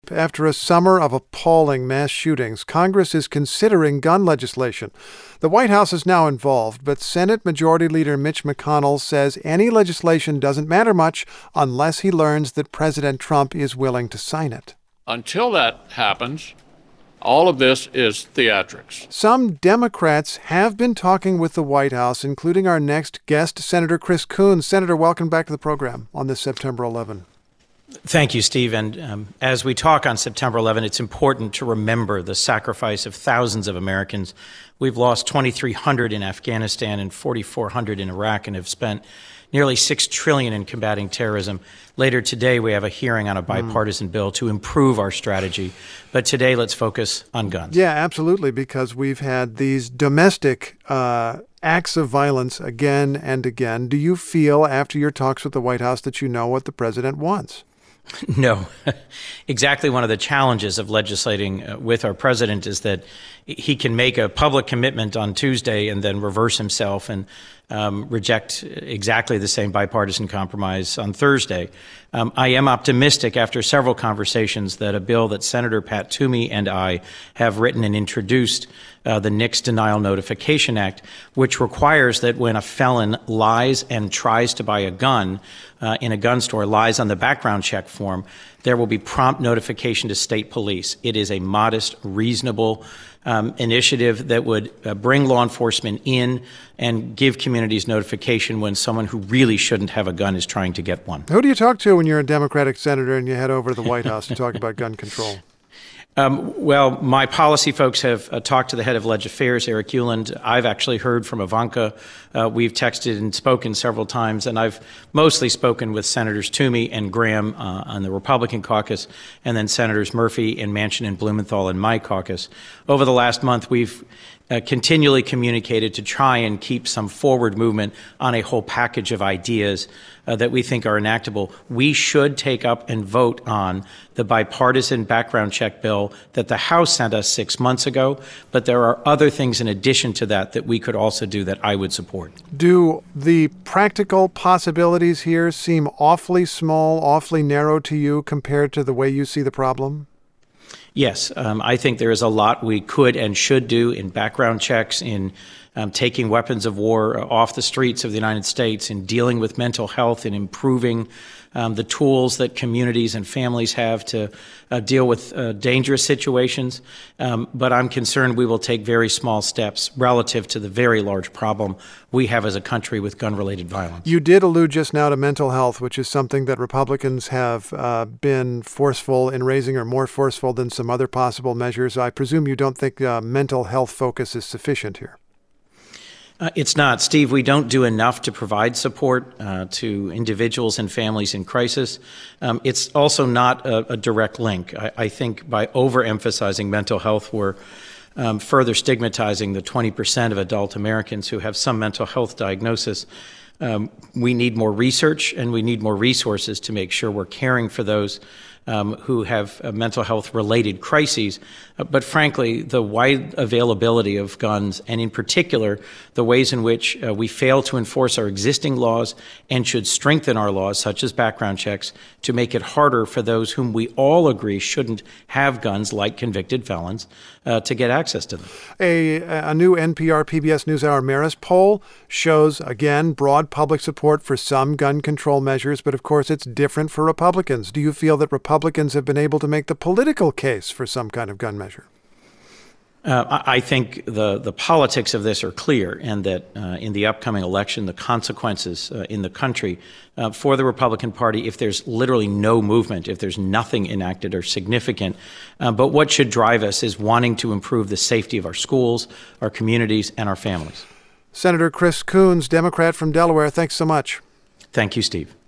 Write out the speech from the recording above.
After a summer of appalling mass shootings, Congress is considering gun legislation. The White House is now involved, but Senate Majority Leader Mitch McConnell says any legislation doesn't matter much unless he learns that President Trump is willing to sign it. Until that happens, all of this is theatrics. Some Democrats have been talking with the White House, including our next guest, Senator Chris Coons. Senator, welcome back to the program on this September 11. Thank you, Steve. And as we talk on September 11, it's important to remember the sacrifice of thousands of Americans. We've lost 2,300 in Afghanistan and 4,400 in Iraq and have spent nearly $6 trillion in combating terrorism. Later today, we have a hearing on a bipartisan bill to improve our strategy. But today, let's focus on guns. Yeah, absolutely, because we've had these domestic acts of violence again and again. Do you feel, after your talks with the White House, that you know what the president wants? No. Exactly one of the challenges of legislating with our president is that he can make a public commitment on Tuesday and then reverse himself and reject exactly the same bipartisan compromise on Thursday. I am optimistic after several conversations that a bill that Senator Pat Toomey and I have written and introduced, the NICS Denial Notification Act, which requires that when a felon lies and tries to buy a gun in a gun store, lies on the background check form, there will be prompt notification to state police. It is a modest, reasonable initiative that would bring law enforcement in and give communities notification when someone who really shouldn't have a gun is trying to get one. Who do you talk to when you're a Democratic senator and you head over to the White House to talk about gun control? Well, my policy folks have talked to the head of Leg Affairs, Eric Ueland. I've actually heard from Ivanka. We've texted and spoken several times, and I've mostly spoken with Senators Toomey and Graham on the Republican caucus, and then Senators Murphy and Manchin and Blumenthal in my caucus. Over the last month, we've continually communicated to try and keep some forward movement on a whole package of ideas that we think are enactable. We should take up and vote on the bipartisan background check bill that the House sent us 6 months ago, but there are other things in addition to that that we could also do that I would support. Do the practical possibilities here seem awfully small, awfully narrow to you compared to the way you see the problem? Yes, I think there is a lot we could and should do in background checks, in taking weapons of war off the streets of the United States, in dealing with mental health, and improving the tools that communities and families have to deal with dangerous situations. But I'm concerned we will take very small steps relative to the very large problem we have as a country with gun-related violence. You did allude just now to mental health, which is something that Republicans have been forceful in raising, or more forceful than some other possible measures. I presume you don't think mental health focus is sufficient here. It's not. Steve, we don't do enough to provide support to individuals and families in crisis. It's also not a direct link. I think by overemphasizing mental health, we're further stigmatizing the 20% of adult Americans who have some mental health diagnosis. We need more research and we need more resources to make sure we're caring for those who have mental health related crises. But frankly, the wide availability of guns, and in particular, the ways in which we fail to enforce our existing laws and should strengthen our laws, such as background checks, to make it harder for those whom we all agree shouldn't have guns, like convicted felons, to get access to them. A new NPR PBS NewsHour Marist poll shows, again, broad public support for some gun control measures, but of course it's different for Republicans. Do you feel that Republicans have been able to make the political case for some kind of gun measure? I think the politics of this are clear, and that in the upcoming election, the consequences in the country for the Republican Party, if there's literally no movement, if there's nothing enacted, are significant. But what should drive us is wanting to improve the safety of our schools, our communities, and our families. Senator Chris Coons, Democrat from Delaware, thanks so much. Thank you, Steve.